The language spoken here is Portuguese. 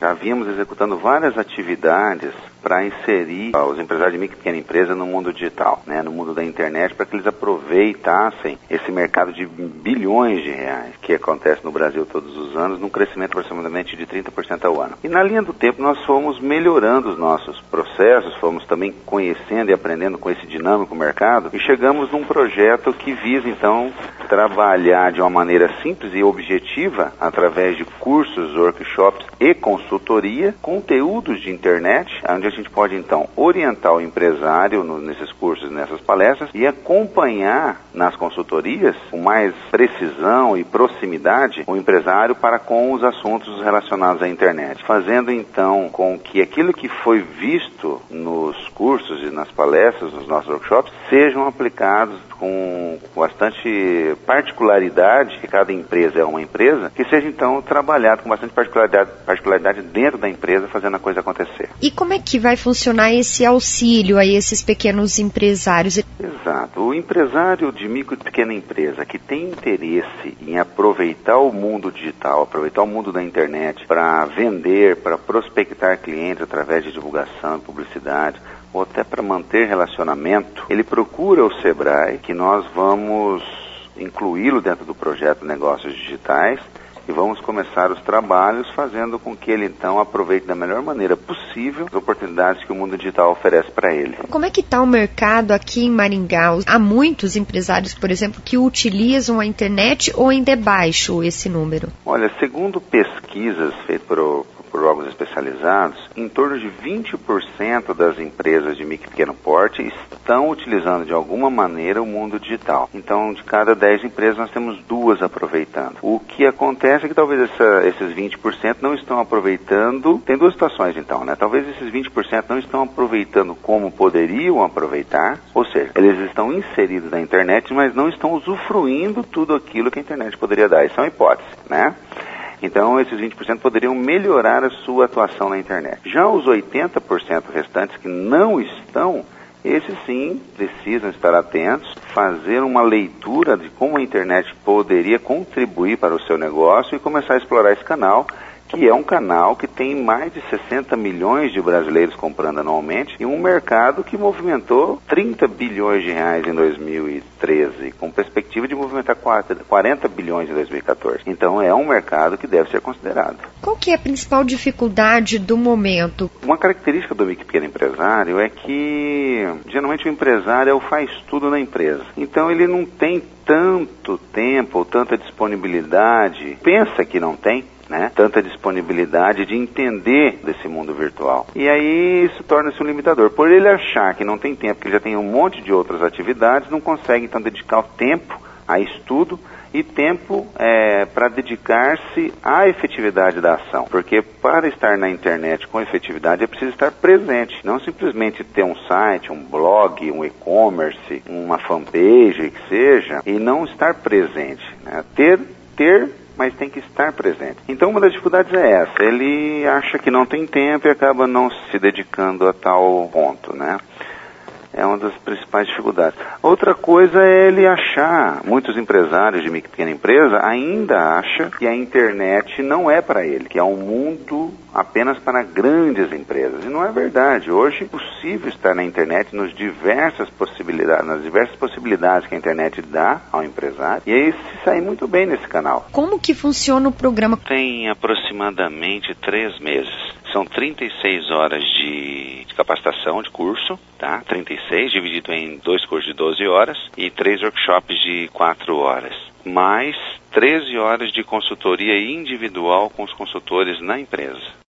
já vínhamos executando várias atividades para inserir os empresários de micro e pequena empresa no mundo digital, né, no mundo da internet, para que eles aproveitassem esse mercado de bilhões de reais que acontece no Brasil todos os anos, num crescimento aproximadamente de 30% ao ano. E na linha do tempo nós fomos melhorando os nossos processos, fomos também conhecendo e aprendendo com esse dinâmico mercado e chegamos num projeto que visa então trabalhar de uma maneira simples e objetiva através de cursos, workshops e consultoria, conteúdos de internet, onde a gente pode então orientar o empresário nesses cursos, nessas palestras e acompanhar nas consultorias com mais precisão e proximidade o empresário para com os assuntos relacionados à internet, fazendo então com que aquilo que foi visto nos cursos e nas palestras, nos nossos workshops, sejam aplicados com bastante particularidade, que cada empresa é uma empresa, que seja então trabalhado com bastante particularidade dentro da empresa, fazendo a coisa acontecer. E como é que vai funcionar esse auxílio a esses pequenos empresários? Exato. O empresário de micro e pequena empresa que tem interesse em aproveitar o mundo digital, aproveitar o mundo da internet para vender, para prospectar clientes através de divulgação e publicidade, ou até para manter relacionamento, ele procura o Sebrae, que nós vamos incluí-lo dentro do projeto Negócios Digitais e vamos começar os trabalhos fazendo com que ele então aproveite da melhor maneira possível as oportunidades que o mundo digital oferece para ele. Como é que está o mercado aqui em Maringá? Há muitos empresários, por exemplo, que utilizam a internet ou ainda é baixo esse número? Olha, segundo pesquisas feitas por órgãos especializados, em torno de 20% das empresas de micro e pequeno porte estão utilizando de alguma maneira o mundo digital. Então, de cada 10 empresas, nós temos 2 aproveitando. O que acontece é que talvez esses 20% não estão aproveitando. Tem 2 situações, então, né? Talvez esses 20% não estão aproveitando como poderiam aproveitar, ou seja, eles estão inseridos na internet, mas não estão usufruindo tudo aquilo que a internet poderia dar. Isso é uma hipótese, né? Então, esses 20% poderiam melhorar a sua atuação na internet. Já os 80% restantes que não estão, esses sim precisam estar atentos, fazer uma leitura de como a internet poderia contribuir para o seu negócio e começar a explorar esse canal, que é um canal que tem mais de 60 milhões de brasileiros comprando anualmente e um mercado que movimentou 30 bilhões de reais em 2013, com perspectiva de movimentar 40 bilhões em 2014. Então é um mercado que deve ser considerado. Qual que é a principal dificuldade do momento? Uma característica do micro e pequeno empresário é que geralmente o empresário faz tudo na empresa. Então ele não tem tanto tempo ou tanta disponibilidade, pensa que não tem, né? Tanta disponibilidade de entender desse mundo virtual. E aí isso torna-se um limitador. Por ele achar que não tem tempo, que ele já tem um monte de outras atividades, não consegue então dedicar o tempo a estudo e tempo para dedicar-se à efetividade da ação. Porque para estar na internet com efetividade é preciso estar presente, não simplesmente ter um site, um blog, um e-commerce, uma fanpage, que seja, e não estar presente, né? Ter, mas tem que estar presente. Então uma das dificuldades é essa, ele acha que não tem tempo e acaba não se dedicando a tal ponto, né? É uma das principais dificuldades. Outra coisa é ele achar, muitos empresários de micro e pequena empresa ainda acham que a internet não é para ele, que é um mundo apenas para grandes empresas. E não é verdade. Hoje é possível estar na internet nas diversas possibilidades que a internet dá ao empresário e aí se sair muito bem nesse canal. Como que funciona o programa? Tem aproximadamente 3 meses. São 36 horas de capacitação, de curso, tá? 36, dividido em 2 cursos de 12 horas e 3 workshops de 4 horas. Mais 13 horas de consultoria individual com os consultores na empresa.